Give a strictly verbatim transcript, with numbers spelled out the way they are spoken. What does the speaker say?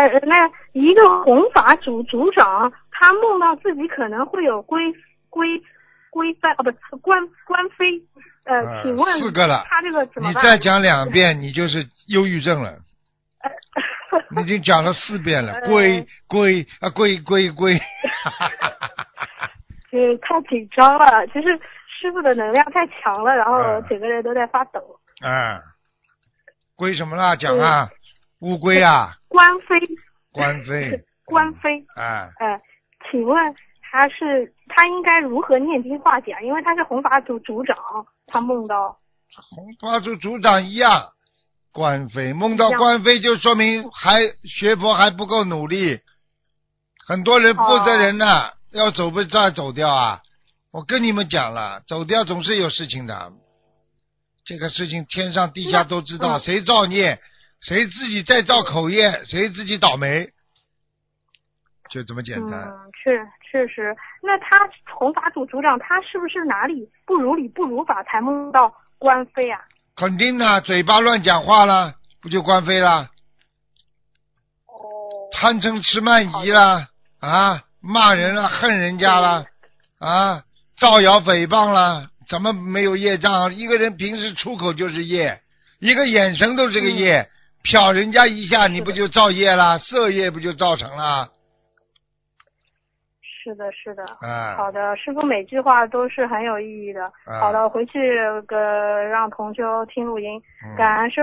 呃，那一个弘法组组长，他梦到自己可能会有龟龟龟翻哦不官官非，呃， 呃请问四个了， 他这个怎么办？ 你再讲两遍，你就是忧郁症了。 呃你已经讲了四遍了， 呃龟龟啊龟龟龟。 这太紧张了，其实师傅的能量太强了，然后嗯整个人都在发抖。 啊，龟什么啦？讲啊，乌龟啊， 官非， 官非， 官非， 啊， 呃，请问他是他应该如何念经化解啊？因为他是弘法组组长，他梦到红法组组长一样，官非梦到一样官非，就说明还学佛还不够努力。很多人负责人呢、 哦要走不再走掉啊！我跟你们讲了，走掉总是有事情的。这个事情天上地下都知道， 嗯谁造孽，谁自己在造口业，谁自己倒霉，就这么简单。 嗯，确确实。那他弘法组组长，他是不是哪里不如理不如法才梦到官非啊？ 肯定的，嘴巴乱讲话了，不就官非了？ 哦， 贪嗔痴慢疑了啊，骂人了，恨人家了啊，造谣诽谤了，怎么没有业障？一个人平时出口就是业，一个眼神都是个业， 嗯、 瞟人家一下，你不就造业了？色业不就造成了？ 是的，是的。 啊， 好的，师傅每句话都是很有意义的。 啊好的，回去个让同修听录音， 嗯感恩师